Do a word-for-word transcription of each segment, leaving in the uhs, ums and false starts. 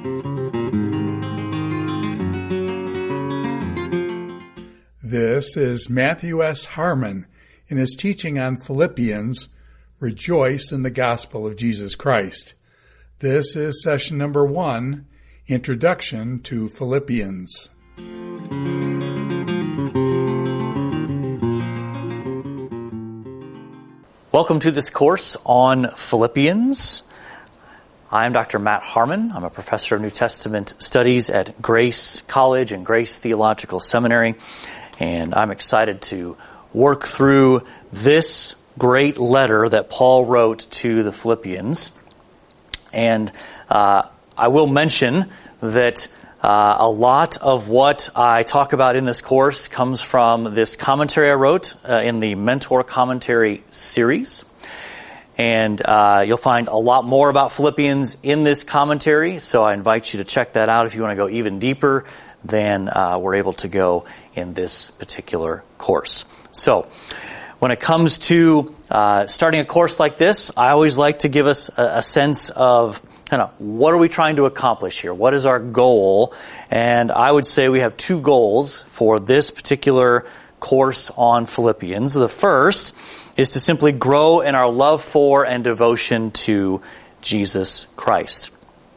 This is Matthew S. Harmon in his teaching on Philippians, Rejoice in the Gospel of Jesus Christ. This is session number one, Introduction to Philippians. Welcome to this course on Philippians. I'm Doctor Matt Harmon. I'm a professor of New Testament studies at Grace College and Grace Theological Seminary. And I'm excited to work through this great letter that Paul wrote to the Philippians. And uh, I will mention that uh, a lot of what I talk about in this course comes from this commentary I wrote uh, in the Mentor Commentary series. And uh, you'll find a lot more about Philippians in this commentary, so I invite you to check that out if you want to go even deeper than uh, we're able to go in this particular course. So, when it comes to uh, starting a course like this, I always like to give us a, a sense of kind of what are we trying to accomplish here? What is our goal? And I would say we have two goals for this particular course on Philippians. The first is to simply grow in our love for and devotion to Jesus Christ.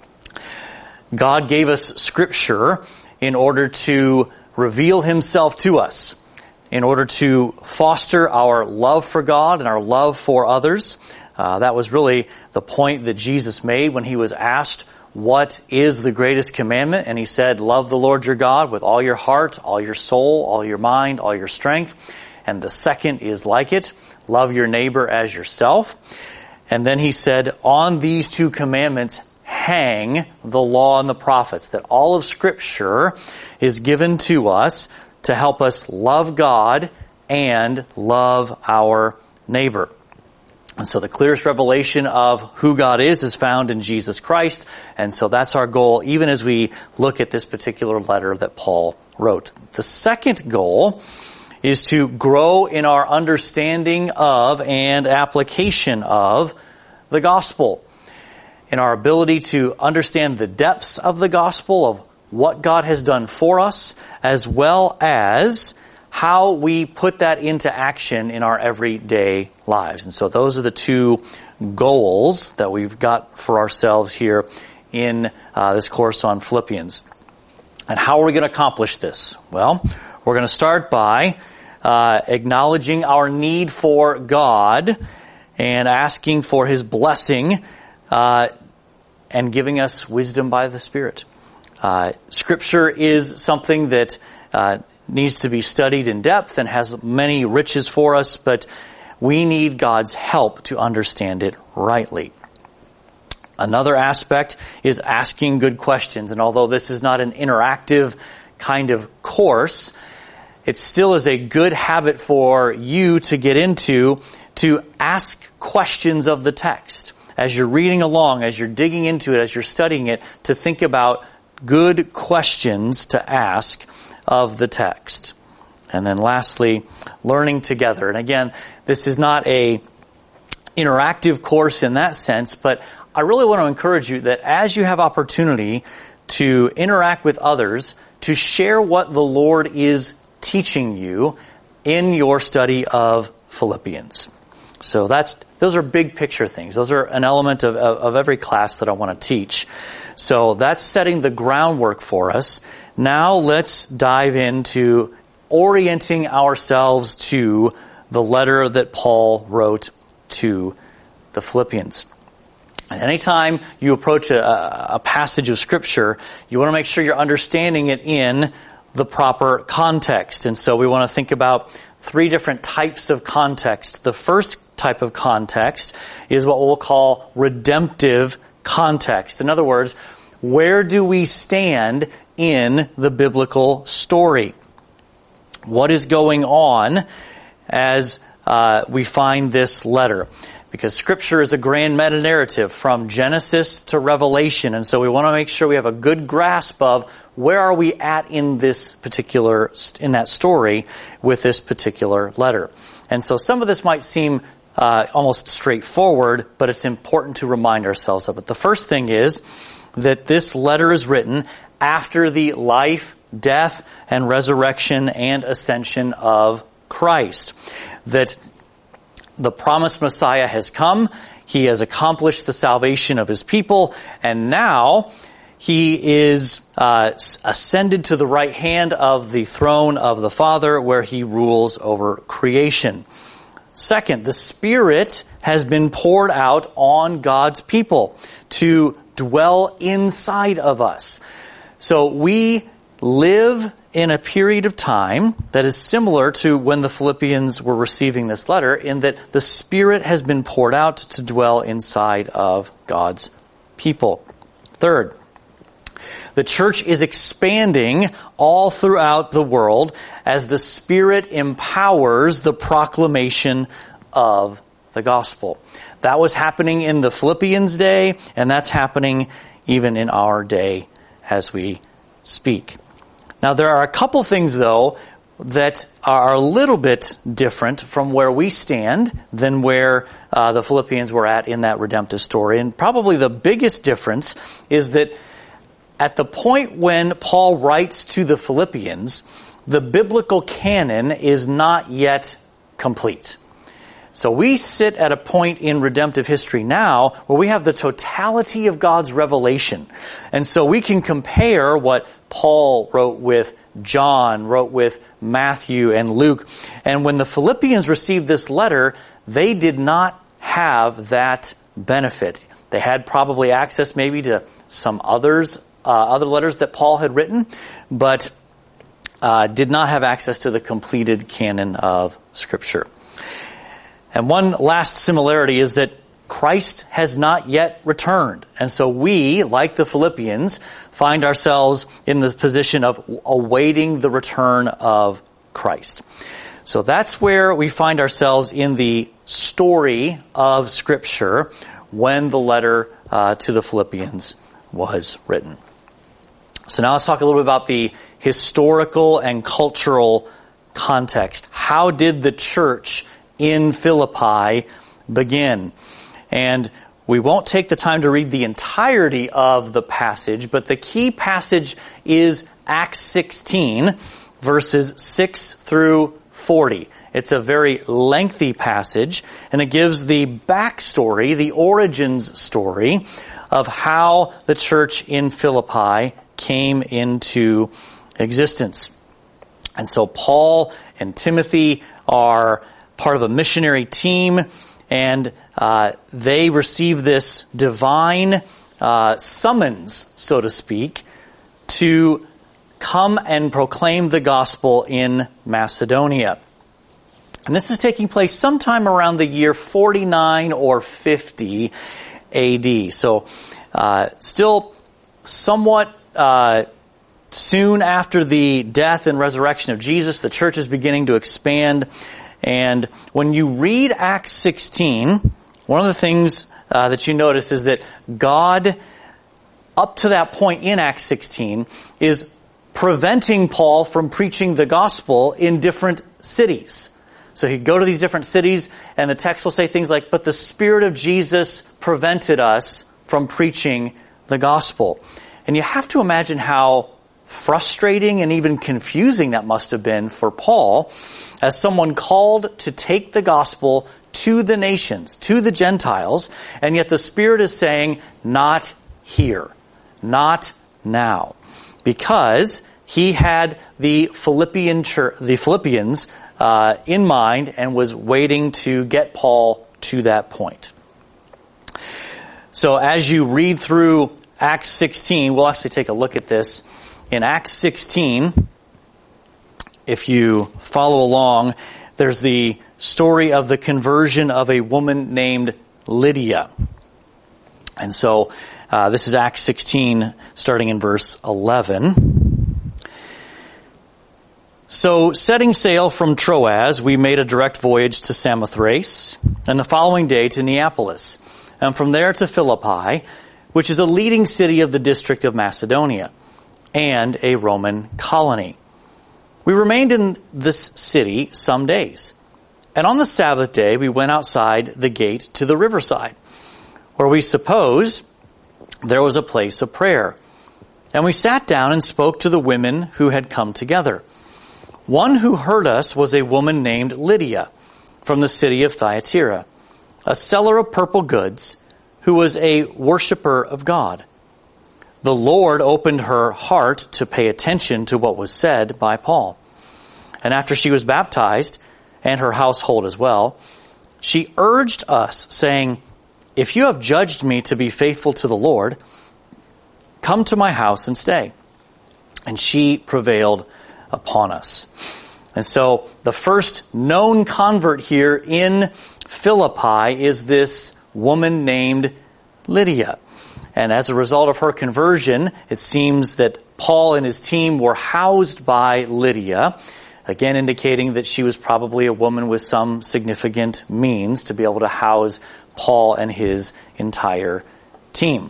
God gave us Scripture in order to reveal Himself to us, in order to foster our love for God and our love for others. Uh, that was really the point that Jesus made when He was asked, what is the greatest commandment? And He said, love the Lord your God with all your heart, all your soul, all your mind, all your strength. And the second is like it, love your neighbor as yourself. And then He said, on these two commandments hang the law and the prophets, that all of Scripture is given to us to help us love God and love our neighbor. And so the clearest revelation of who God is is found in Jesus Christ. And so that's our goal, even as we look at this particular letter that Paul wrote. The second goal is to grow in our understanding of and application of the gospel, in our ability to understand the depths of the gospel, of what God has done for us, as well as how we put that into action in our everyday lives. And so those are the two goals that we've got for ourselves here in uh, this course on Philippians. And how are we going to accomplish this? Well, we're going to start by uh, acknowledging our need for God and asking for His blessing uh, and giving us wisdom by the Spirit. Uh, Scripture is something that uh, needs to be studied in depth and has many riches for us, but we need God's help to understand it rightly. Another aspect is asking good questions, and although this is not an interactive kind of course, it still is a good habit for you to get into to ask questions of the text. As you're reading along, as you're digging into it, as you're studying it, to think about good questions to ask of the text. And then lastly, learning together. And again, this is not a interactive course in that sense, but I really want to encourage you that as you have opportunity to interact with others, to share what the Lord is teaching you in your study of Philippians. So that's those are big picture things. Those are an element of, of, of every class that I want to teach. So that's setting the groundwork for us. Now let's dive into orienting ourselves to the letter that Paul wrote to the Philippians. And anytime you approach a, a passage of Scripture, you want to make sure you're understanding it in the proper context. And so we want to think about three different types of context. The first type of context is what we'll call redemptive context. In other words, where do we stand in the biblical story? What is going on as uh, we find this letter? Because Scripture is a grand meta-narrative from Genesis to Revelation, and so we want to make sure we have a good grasp of where are we at in this particular, in that story with this particular letter. And so some of this might seem uh, almost straightforward, but it's important to remind ourselves of it. The first thing is that this letter is written after the life, death, and resurrection and ascension of Christ. That the promised Messiah has come, he has accomplished the salvation of his people, and now he is uh, ascended to the right hand of the throne of the Father, where he rules over creation. Second, the Spirit has been poured out on God's people to dwell inside of us. So we live in a period of time that is similar to when the Philippians were receiving this letter, in that the Spirit has been poured out to dwell inside of God's people. Third, the church is expanding all throughout the world as the Spirit empowers the proclamation of the gospel. That was happening in the Philippians' day, and that's happening even in our day as we speak. Now, there are a couple things, though, that are a little bit different from where we stand than where uh, the Philippians were at in that redemptive story. And probably the biggest difference is that at the point when Paul writes to the Philippians, the biblical canon is not yet complete. So we sit at a point in redemptive history now where we have the totality of God's revelation. And so we can compare what Paul wrote with John, wrote with Matthew and Luke. And when the Philippians received this letter, they did not have that benefit. They had probably access maybe to some others, uh, other letters that Paul had written, but uh, did not have access to the completed canon of Scripture. And one last similarity is that Christ has not yet returned. And so we, like the Philippians, find ourselves in the position of awaiting the return of Christ. So that's where we find ourselves in the story of Scripture when the letter uh, to the Philippians was written. So now let's talk a little bit about the historical and cultural context. How did the church in Philippi begin? And we won't take the time to read the entirety of the passage, but the key passage is Acts sixteen, verses six through forty. It's a very lengthy passage, and it gives the backstory, the origins story of how the church in Philippi came into existence. And so Paul and Timothy are part of a missionary team, and uh, they receive this divine uh, summons, so to speak, to come and proclaim the gospel in Macedonia. And this is taking place sometime around the year forty-nine or fifty A D. So uh, still somewhat uh, soon after the death and resurrection of Jesus, the church is beginning to expand. And when you read Acts sixteen, one of the things uh, that you notice is that God, up to that point in Acts sixteen, is preventing Paul from preaching the gospel in different cities. So he'd go to these different cities, and the text will say things like, but the Spirit of Jesus prevented us from preaching the gospel. And you have to imagine how frustrating and even confusing that must have been for Paul, as someone called to take the gospel to the nations, to the Gentiles, and yet the Spirit is saying, not here, not now. Because he had the Philippian church, the Philippians uh, in mind and was waiting to get Paul to that point. So as you read through Acts sixteen, we'll actually take a look at this. In Acts sixteen, if you follow along, there's the story of the conversion of a woman named Lydia. And so uh, this is Acts sixteen, starting in verse eleven. So, setting sail from Troas, we made a direct voyage to Samothrace, and the following day to Neapolis, and from there to Philippi, which is a leading city of the district of Macedonia, and a Roman colony. We remained in this city some days, and on the Sabbath day we went outside the gate to the riverside, where we supposed there was a place of prayer. And we sat down and spoke to the women who had come together. One who heard us was a woman named Lydia from the city of Thyatira, a seller of purple goods, who was a worshiper of God. The Lord opened her heart to pay attention to what was said by Paul. And after she was baptized, and her household as well, she urged us, saying, "If you have judged me to be faithful to the Lord, come to my house and stay." And she prevailed upon us. And so the first known convert here in Philippi is this woman named Lydia. And as a result of her conversion, it seems that Paul and his team were housed by Lydia, again indicating that she was probably a woman with some significant means to be able to house Paul and his entire team.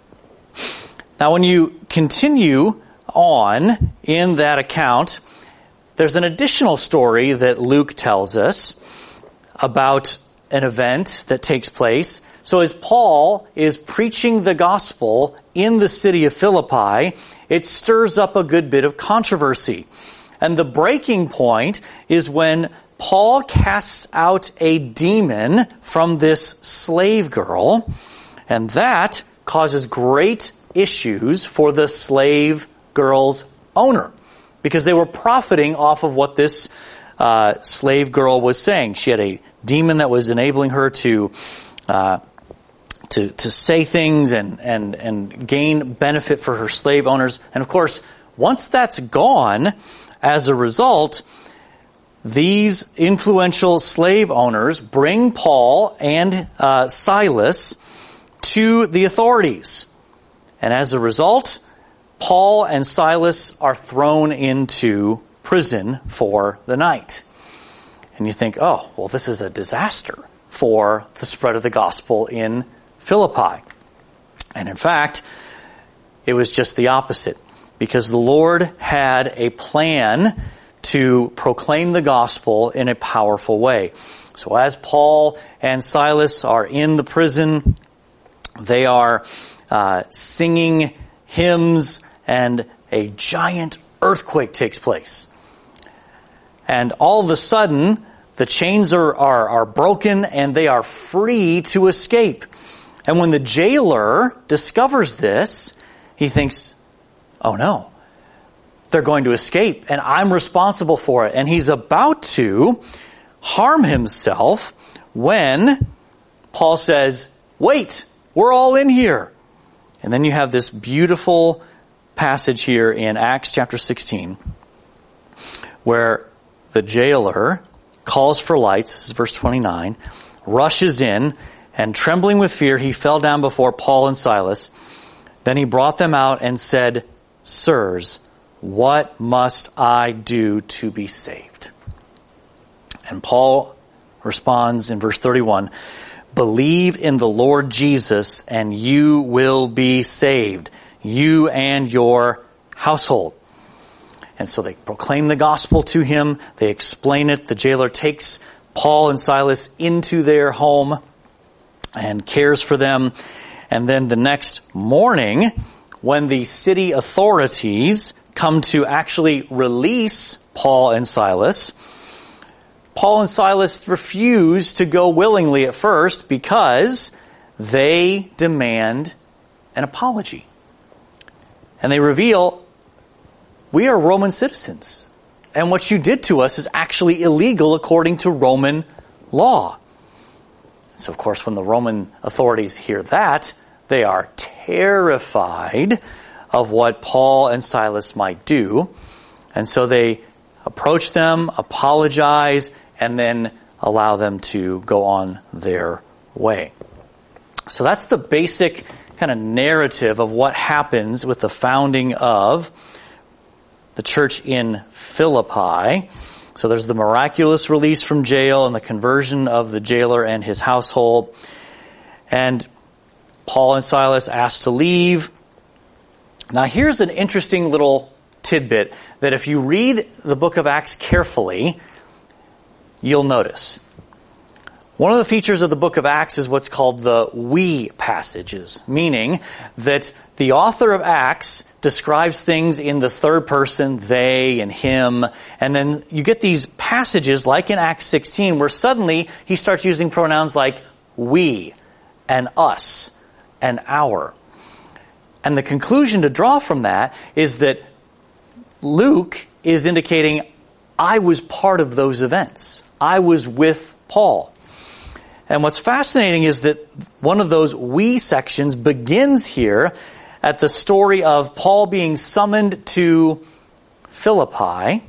Now, when you continue on in that account, there's an additional story that Luke tells us about an event that takes place. So as Paul is preaching the gospel in the city of Philippi, it stirs up a good bit of controversy. And the breaking point is when Paul casts out a demon from this slave girl, and that causes great issues for the slave girl's owner, because they were profiting off of what this uh, slave girl was saying. She had a demon that was enabling her to uh, to to say things and and and gain benefit for her slave owners. And of course, once that's gone, as a result, these influential slave owners bring Paul and uh, Silas to the authorities. And as a result, Paul and Silas are thrown into prison for the night. And you think, oh, well, this is a disaster for the spread of the gospel in Philippi. And in fact, it was just the opposite, because the Lord had a plan to proclaim the gospel in a powerful way. So as Paul and Silas are in the prison, they are uh, singing hymns, and a giant earthquake takes place. And all of a sudden, the chains are, are, are broken and they are free to escape. And when the jailer discovers this, he thinks, oh no, they're going to escape and I'm responsible for it. And he's about to harm himself when Paul says, wait, we're all in here. And then you have this beautiful passage here in Acts chapter sixteen, where the jailer calls for lights, this is verse twenty-nine, rushes in, and trembling with fear, he fell down before Paul and Silas. Then he brought them out and said, "Sirs, what must I do to be saved?" And Paul responds in verse thirty-one, "Believe in the Lord Jesus and you will be saved, you and your household." And so they proclaim the gospel to him. They explain it. The jailer takes Paul and Silas into their home and cares for them. And then the next morning, when the city authorities come to actually release Paul and Silas, Paul and Silas refuse to go willingly at first because they demand an apology. And they reveal, we are Roman citizens, and what you did to us is actually illegal according to Roman law. So of course, when the Roman authorities hear that, they are terrified of what Paul and Silas might do. And so they approach them, apologize, and then allow them to go on their way. So that's the basic kind of narrative of what happens with the founding of the church in Philippi. So there's the miraculous release from jail and the conversion of the jailer and his household. And Paul and Silas asked to leave. Now here's an interesting little tidbit that if you read the book of Acts carefully, you'll notice. One of the features of the book of Acts is what's called the we passages, meaning that the author of Acts describes things in the third person, they and him, and then you get these passages like in Acts sixteen where suddenly he starts using pronouns like we and us and our. And the conclusion to draw from that is that Luke is indicating, I was part of those events. I was with Paul. And what's fascinating is that one of those we sections begins here at the story of Paul being summoned to Philippi,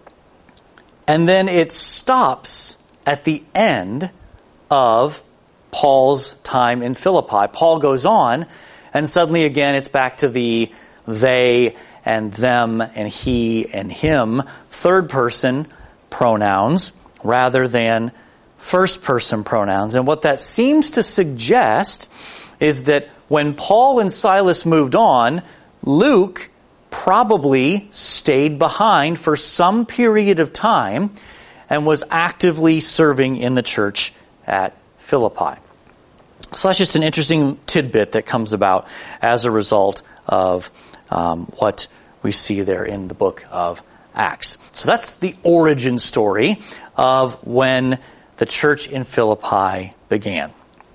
and then it stops at the end of Paul's time in Philippi. Paul goes on, and suddenly again it's back to the they and them and he and him, third person pronouns rather than first person pronouns. And what that seems to suggest is that when Paul and Silas moved on, Luke probably stayed behind for some period of time and was actively serving in the church at Philippi. So that's just an interesting tidbit that comes about as a result of um, what we see there in the book of Acts. So that's the origin story of when the church in Philippi began.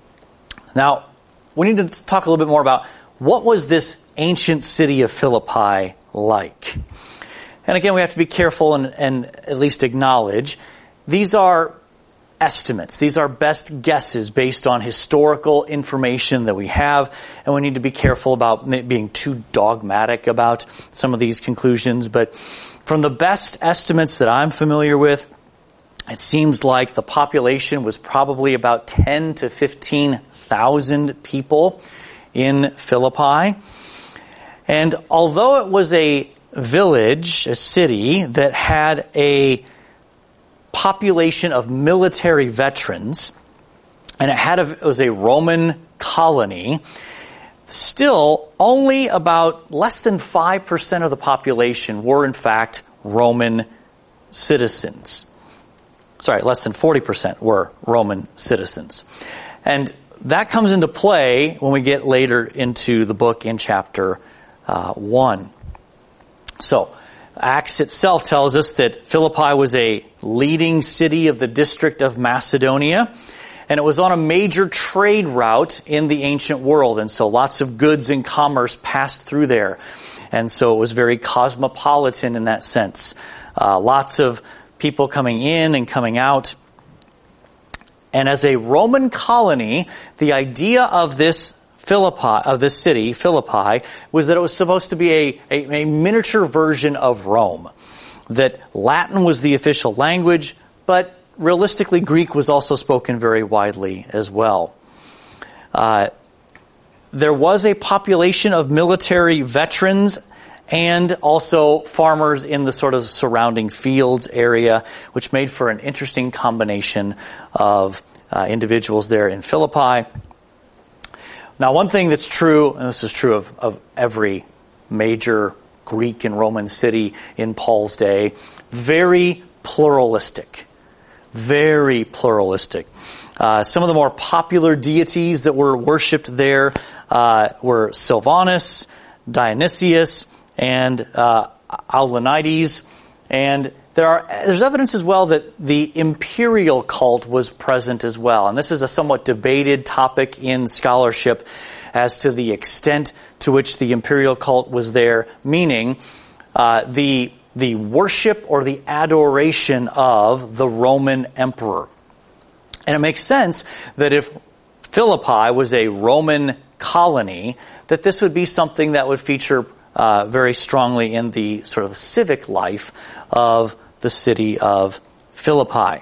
Now, we need to talk a little bit more about what was this ancient city of Philippi like. And again, we have to be careful and, and at least acknowledge these are estimates. These are best guesses based on historical information that we have, and we need to be careful about being too dogmatic about some of these conclusions. But from the best estimates that I'm familiar with, it seems like the population was probably about ten to fifteen thousand people in Philippi. And although it was a village, a city that had a population of military veterans, and it had a, it was a Roman colony, still only about less than five percent of the population were in fact Roman citizens. Sorry, less than forty percent were Roman citizens. And that comes into play when we get later into the book in chapter uh, one. So, Acts itself tells us that Philippi was a leading city of the district of Macedonia, and it was on a major trade route in the ancient world, and so lots of goods and commerce passed through there. And so it was very cosmopolitan in that sense. Uh, lots of people coming in and coming out. And as a Roman colony, the idea of this Philippi, of this city, Philippi, was that it was supposed to be a, a, a miniature version of Rome. That Latin was the official language, but realistically Greek was also spoken very widely as well. Uh, there was a population of military veterans and also farmers in the sort of surrounding fields area, which made for an interesting combination of uh, individuals there in Philippi. Now, one thing that's true, and this is true of, of every major Greek and Roman city in Paul's day, very pluralistic. Very pluralistic. Uh, some of the more popular deities that were worshipped there uh, were Silvanus, Dionysius, and uh, Aulanides. And there are there's evidence as well that the imperial cult was present as well. And this is a somewhat debated topic in scholarship as to the extent to which the imperial cult was there, meaning uh, the the worship or the adoration of the Roman emperor. And it makes sense that if Philippi was a Roman colony, that this would be something that would feature uh, very strongly in the sort of civic life of the city of Philippi.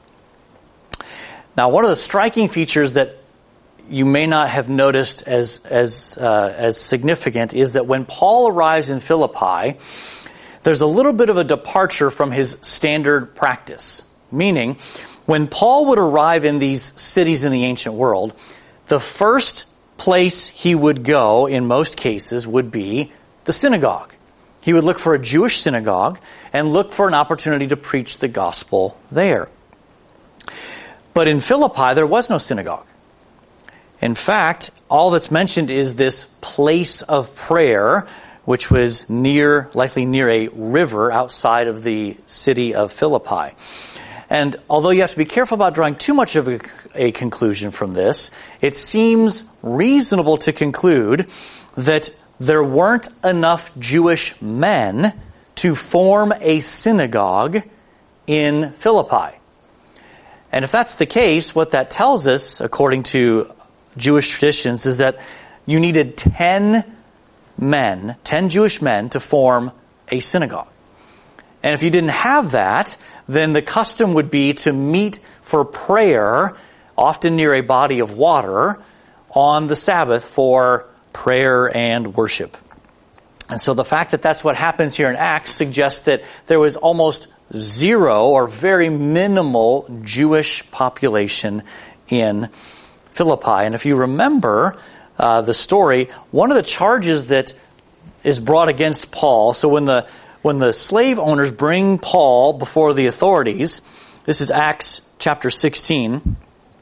Now, one of the striking features that you may not have noticed as as uh, as significant is that when Paul arrives in Philippi, there's a little bit of a departure from his standard practice. Meaning, when Paul would arrive in these cities in the ancient world, the first place he would go, in most cases, would be the synagogue. He would look for a Jewish synagogue and look for an opportunity to preach the gospel there. But in Philippi, there was no synagogue. In fact, all that's mentioned is this place of prayer, which was near, likely near a river outside of the city of Philippi. And although you have to be careful about drawing too much of a, a conclusion from this, it seems reasonable to conclude that there weren't enough Jewish men to form a synagogue in Philippi. And if that's the case, what that tells us, according to Jewish traditions, is that you needed ten men, ten Jewish men, to form a synagogue. And if you didn't have that, then the custom would be to meet for prayer, often near a body of water, on the Sabbath for prayer and worship. And so the fact that that's what happens here in Acts suggests that there was almost zero or very minimal Jewish population in Philippi. And if you remember uh, the story, one of the charges that is brought against Paul, so when the when the slave owners bring Paul before the authorities, this is Acts chapter sixteen,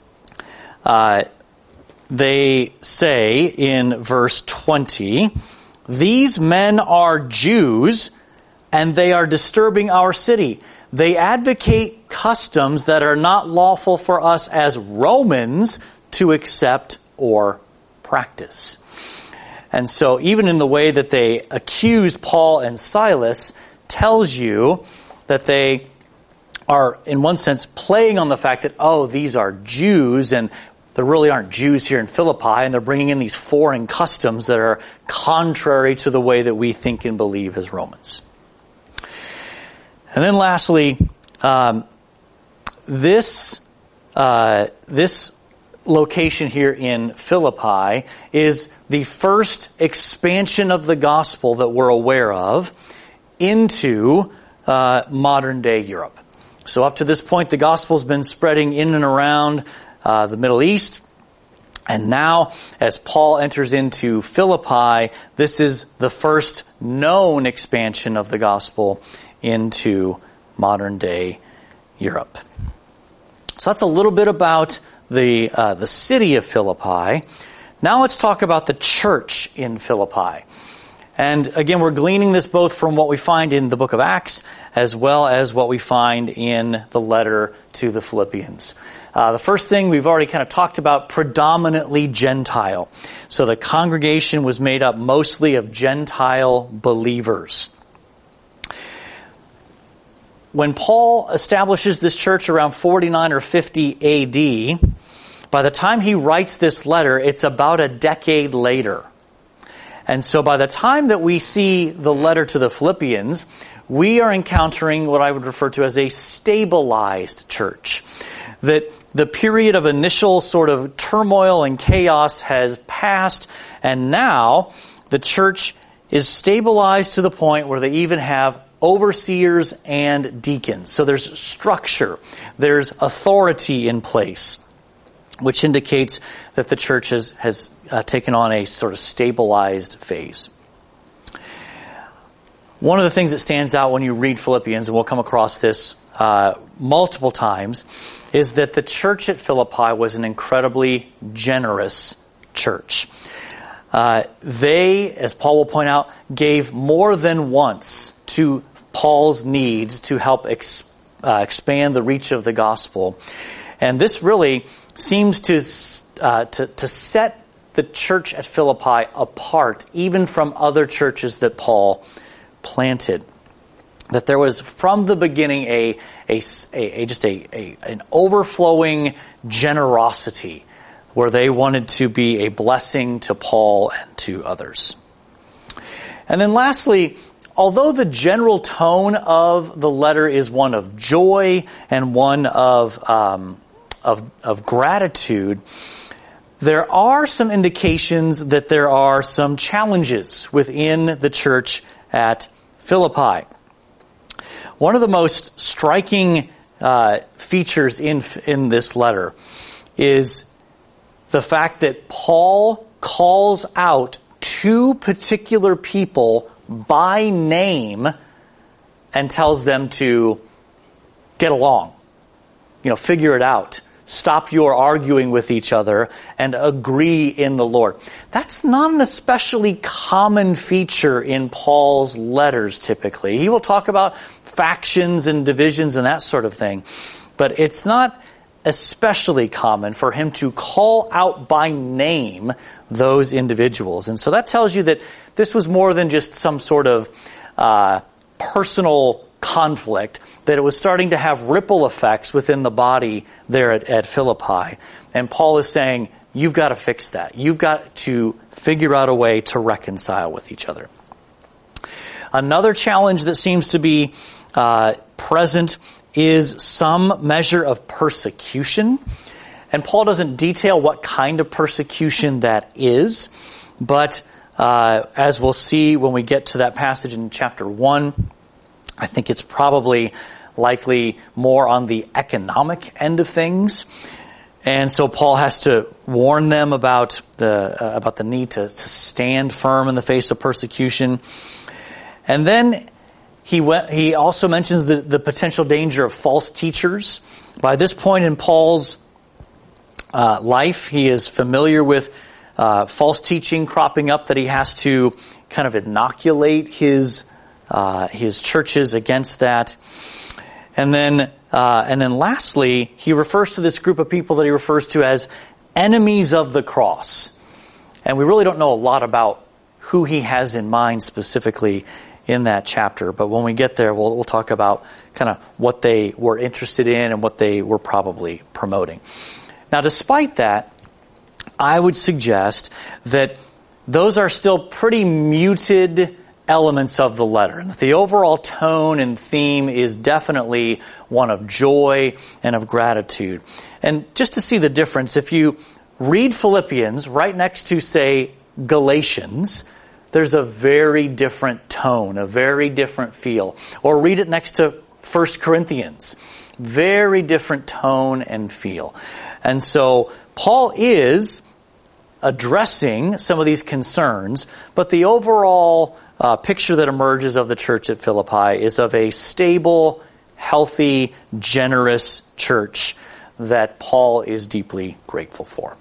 uh, they say in verse twenty, "These men are Jews, and they are disturbing our city. They advocate customs that are not lawful for us as Romans to accept or practice." And so even in the way that they accuse Paul and Silas tells you that they are, in one sense, playing on the fact that, oh, these are Jews, and there really aren't Jews here in Philippi, and they're bringing in these foreign customs that are contrary to the way that we think and believe as Romans. And then lastly, um, this uh, this location here in Philippi is the first expansion of the gospel that we're aware of into uh, modern-day Europe. So up to this point, the gospel's been spreading in and around uh, the Middle East. And now, as Paul enters into Philippi, this is the first known expansion of the gospel into modern-day Europe. So that's a little bit about the uh, the city of Philippi. Now let's talk about the church in Philippi. And again, we're gleaning this both from what we find in the book of Acts as well as what we find in the letter to the Philippians. Uh, the first thing we've already kind of talked about, predominantly Gentile. So the congregation was made up mostly of Gentile believers. When Paul establishes this church around forty-nine or fifty A D, by the time he writes this letter, it's about a decade later. And so by the time that we see the letter to the Philippians, we are encountering what I would refer to as a stabilized church. That the period of initial sort of turmoil and chaos has passed, and now the church is stabilized to the point where they even have overseers and deacons. So there's structure, there's authority in place, which indicates that the church has, has uh, taken on a sort of stabilized phase. One of the things that stands out when you read Philippians, and we'll come across this uh, multiple times, is that the church at Philippi was an incredibly generous church. Uh, they, as Paul will point out, gave more than once to Paul's needs to help ex, uh, expand the reach of the gospel. And this really seems to, uh, to to set the church at Philippi apart, even from other churches that Paul planted. That there was from the beginning a a, a, a just a, a an overflowing generosity where they wanted to be a blessing to Paul and to others. And then lastly, although the general tone of the letter is one of joy and one of um, of, of gratitude, there are some indications that there are some challenges within the church at Philippi. One of the most striking uh, features in in this letter is the fact that Paul calls out two particular people by name and tells them to get along, you know, figure it out, stop your arguing with each other and agree in the Lord. That's not an especially common feature in Paul's letters typically. He will talk about factions and divisions and that sort of thing, but it's not especially common for him to call out by name those individuals. And so that tells you that this was more than just some sort of uh, personal conflict, that it was starting to have ripple effects within the body there at, at Philippi. And Paul is saying, you've got to fix that. You've got to figure out a way to reconcile with each other. Another challenge that seems to be uh, present is some measure of persecution. And Paul doesn't detail what kind of persecution that is, but uh, as we'll see when we get to that passage in chapter one, I think it's probably likely more on the economic end of things. And so Paul has to warn them about the uh, about the need to, to stand firm in the face of persecution. And then he went, he also mentions the, the potential danger of false teachers. By this point in Paul's uh, life, he is familiar with uh, false teaching cropping up that he has to kind of inoculate his uh, his churches against that. And then uh, and then lastly, he refers to this group of people that he refers to as enemies of the cross. And we really don't know a lot about who he has in mind specifically in that chapter. But when we get there, we'll, we'll talk about kind of what they were interested in and what they were probably promoting. Now, despite that, I would suggest that those are still pretty muted elements of the letter, and that the overall tone and theme is definitely one of joy and of gratitude. And just to see the difference, if you read Philippians right next to, say, Galatians, there's a very different tone, a very different feel. Or read it next to First Corinthians. Very different tone and feel. And so Paul is addressing some of these concerns, but the overall uh, picture that emerges of the church at Philippi is of a stable, healthy, generous church that Paul is deeply grateful for.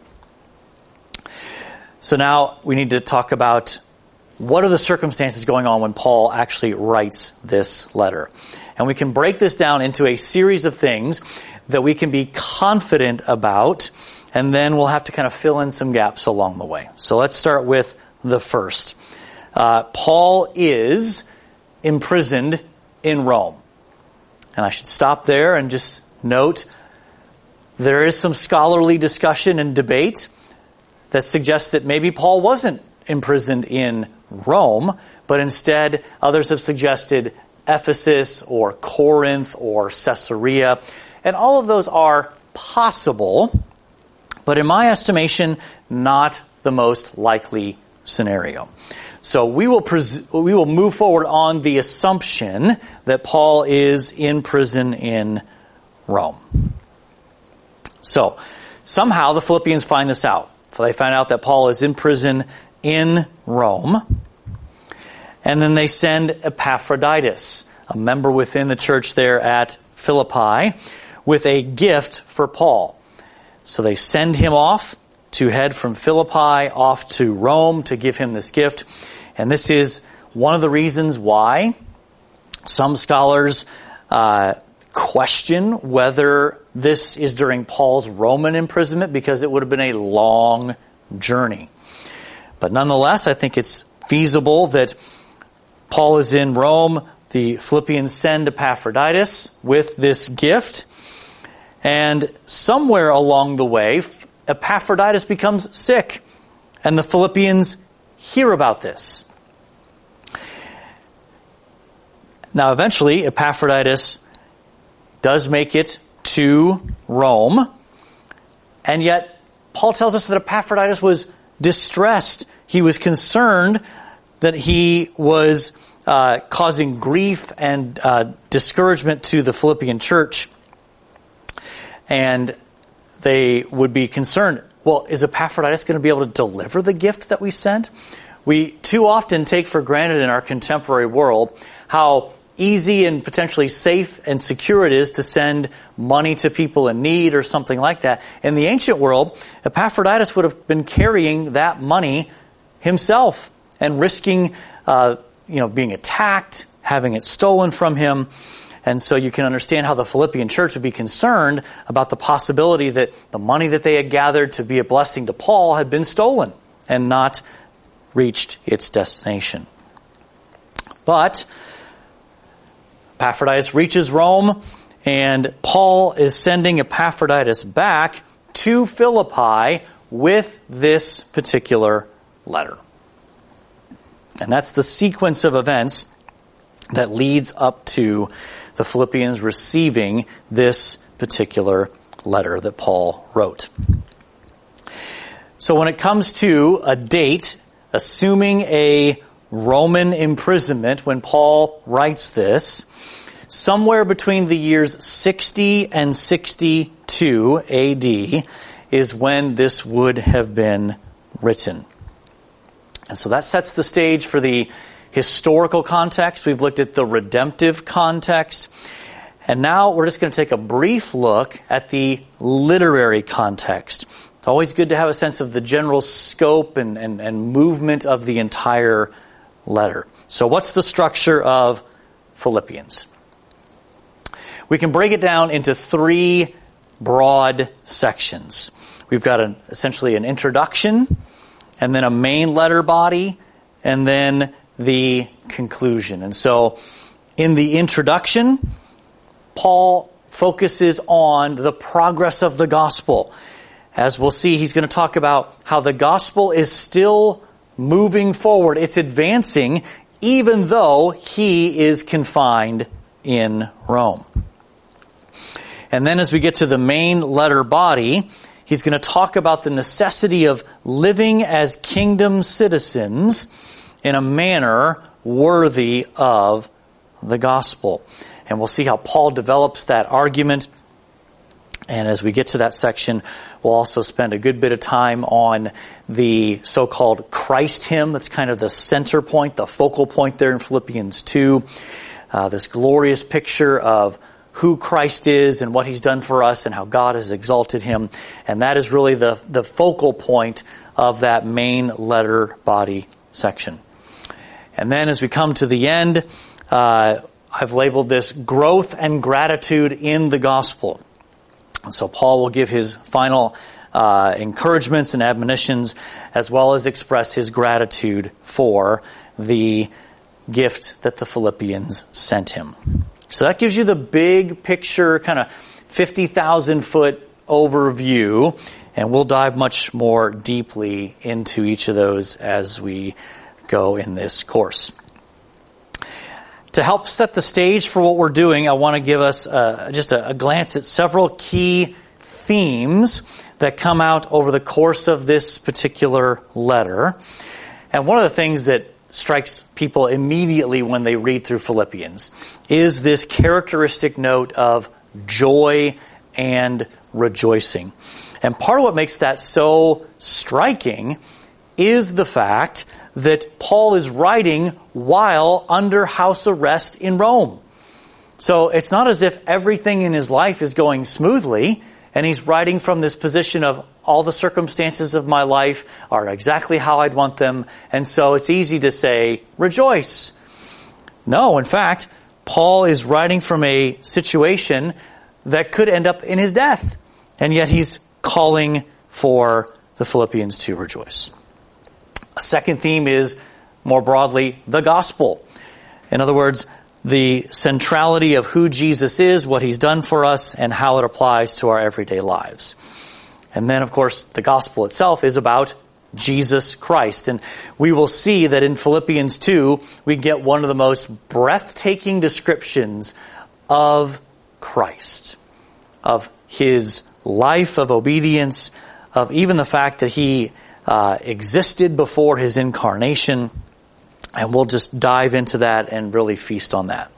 So now we need to talk about what are the circumstances going on when Paul actually writes this letter. And we can break this down into a series of things that we can be confident about, and then we'll have to kind of fill in some gaps along the way. So let's start with the first. Uh, Paul is imprisoned in Rome. And I should stop there and just note there is some scholarly discussion and debate that suggests that maybe Paul wasn't imprisoned in Rome, but instead others have suggested Ephesus or Corinth or Caesarea. And all of those are possible, but in my estimation, not the most likely scenario. So we will pres- we will move forward on the assumption that Paul is in prison in Rome. So somehow the Philippians find this out. So they find out that Paul is in prison in Rome. And then they send Epaphroditus, a member within the church there at Philippi, with a gift for Paul. So they send him off to head from Philippi off to Rome to give him this gift. And this is one of the reasons why some scholars uh, question whether this is during Paul's Roman imprisonment, because it would have been a long journey. But nonetheless, I think it's feasible that Paul is in Rome. The Philippians send Epaphroditus with this gift. And somewhere along the way, Epaphroditus becomes sick. And the Philippians hear about this. Now, eventually, Epaphroditus does make it to Rome. And yet, Paul tells us that Epaphroditus was distressed. He was concerned that he was uh, causing grief and uh, discouragement to the Philippian church. And they would be concerned, well, is Epaphroditus going to be able to deliver the gift that we sent? We too often take for granted in our contemporary world how easy and potentially safe and secure it is to send money to people in need or something like that. In the ancient world, Epaphroditus would have been carrying that money himself and risking, uh, you know, being attacked, having it stolen from him. And so you can understand how the Philippian church would be concerned about the possibility that the money that they had gathered to be a blessing to Paul had been stolen and not reached its destination. But Epaphroditus reaches Rome, and Paul is sending Epaphroditus back to Philippi with this particular letter. And that's the sequence of events that leads up to the Philippians receiving this particular letter that Paul wrote. So when it comes to a date, assuming a Roman imprisonment, when Paul writes this, somewhere between the years sixty and sixty-two A D is when this would have been written. And so that sets the stage for the historical context. We've looked at the redemptive context. And now we're just going to take a brief look at the literary context. It's always good to have a sense of the general scope and, and, and movement of the entire letter. So what's the structure of Philippians? We can break it down into three broad sections. We've got an, essentially an introduction, and then a main letter body, and then the conclusion. And so in the introduction, Paul focuses on the progress of the gospel. As we'll see, he's going to talk about how the gospel is still moving forward. It's advancing even though he is confined in Rome. And then as we get to the main letter body, he's going to talk about the necessity of living as kingdom citizens in a manner worthy of the gospel. And we'll see how Paul develops that argument. And as we get to that section, we'll also spend a good bit of time on the so-called Christ hymn. That's kind of the center point, the focal point there in Philippians two. Uh, this glorious picture of who Christ is and what he's done for us and how God has exalted him. And that is really the, the focal point of that main letter body section. And then as we come to the end, uh, I've labeled this growth and gratitude in the gospel. And so Paul will give his final uh, encouragements and admonitions, as well as express his gratitude for the gift that the Philippians sent him. So that gives you the big picture, kind of fifty thousand foot overview, and we'll dive much more deeply into each of those as we go in this course. To help set the stage for what we're doing, I want to give us uh, just a, a glance at several key themes that come out over the course of this particular letter. And one of the things that strikes people immediately when they read through Philippians is this characteristic note of joy and rejoicing. And part of what makes that so striking is the fact that Paul is writing while under house arrest in Rome. So it's not as if everything in his life is going smoothly, and he's writing from this position of all the circumstances of my life are exactly how I'd want them, and so it's easy to say, rejoice. No, in fact, Paul is writing from a situation that could end up in his death, and yet he's calling for the Philippians to rejoice. A second theme is, more broadly, the gospel. In other words, the centrality of who Jesus is, what he's done for us, and how it applies to our everyday lives. And then, of course, the gospel itself is about Jesus Christ. And we will see that in Philippians two, we get one of the most breathtaking descriptions of Christ, of his life of obedience, of even the fact that he uh, existed before his incarnation. And we'll just dive into that and really feast on that.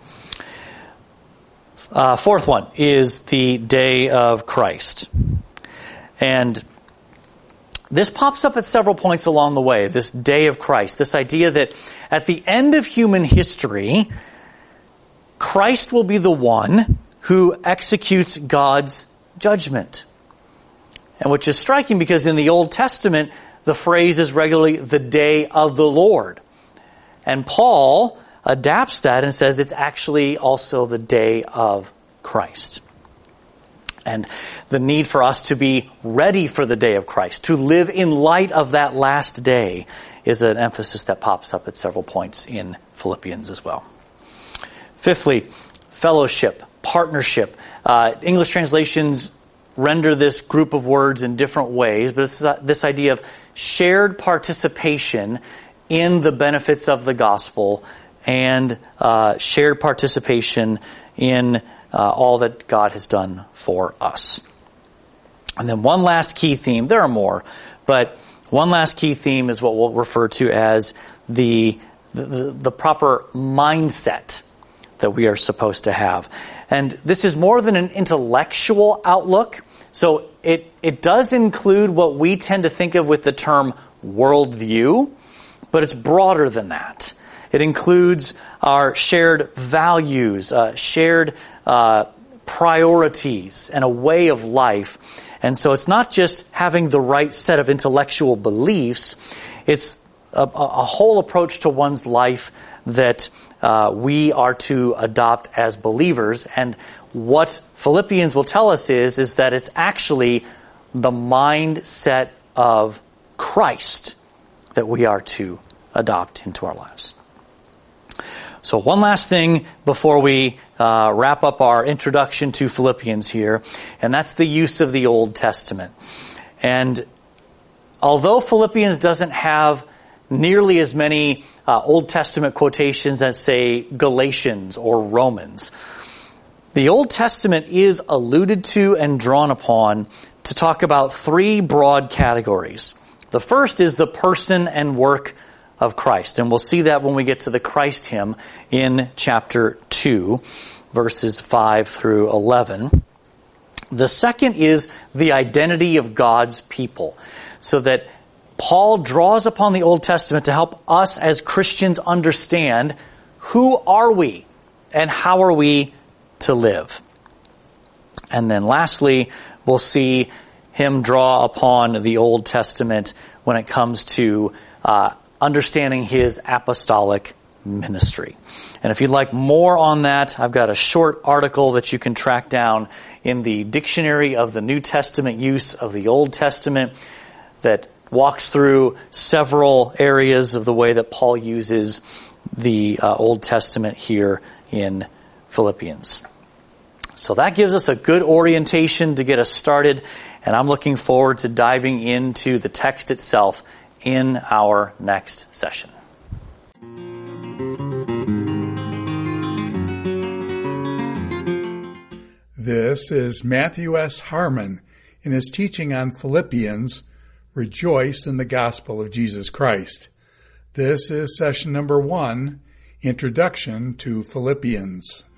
Uh, fourth one is the day of Christ. And this pops up at several points along the way, this day of Christ, this idea that at the end of human history, Christ will be the one who executes God's judgment. And which is striking because in the Old Testament, the phrase is regularly the day of the Lord. And Paul adapts that and says it's actually also the day of Christ. And the need for us to be ready for the day of Christ, to live in light of that last day, is an emphasis that pops up at several points in Philippians as well. Fifthly, fellowship, partnership. Uh, English translations render this group of words in different ways, but it's this idea of shared participation in the benefits of the gospel and uh, shared participation in uh, all that God has done for us. And then one last key theme, there are more, but one last key theme is what we'll refer to as the the, the proper mindset that we are supposed to have. And this is more than an intellectual outlook. So it, it does include what we tend to think of with the term worldview, but it's broader than that. It includes our shared values, uh, shared uh, priorities, and a way of life. And so it's not just having the right set of intellectual beliefs, it's a, a whole approach to one's life that uh, we are to adopt as believers. And what Philippians will tell us is, is that it's actually the mindset of Christ that we are to adopt into our lives. So one last thing before we uh, wrap up our introduction to Philippians here, and that's the use of the Old Testament. And although Philippians doesn't have nearly as many uh, Old Testament quotations as, say, Galatians or Romans, the Old Testament is alluded to and drawn upon to talk about three broad categories. The first is the person and work of Christ. And we'll see that when we get to the Christ hymn in chapter two, verses five through eleven. The second is the identity of God's people. So that Paul draws upon the Old Testament to help us as Christians understand who are we and how are we to live. And then lastly, we'll see him draw upon the Old Testament when it comes to uh, understanding his apostolic ministry. And if you'd like more on that, I've got a short article that you can track down in the Dictionary of the New Testament Use of the Old Testament that walks through several areas of the way that Paul uses the uh, Old Testament here in Philippians. So that gives us a good orientation to get us started, and I'm looking forward to diving into the text itself in our next session. This is Matthew S. Harmon in his teaching on Philippians, Rejoice in the Gospel of Jesus Christ. This is session number one, Introduction to Philippians.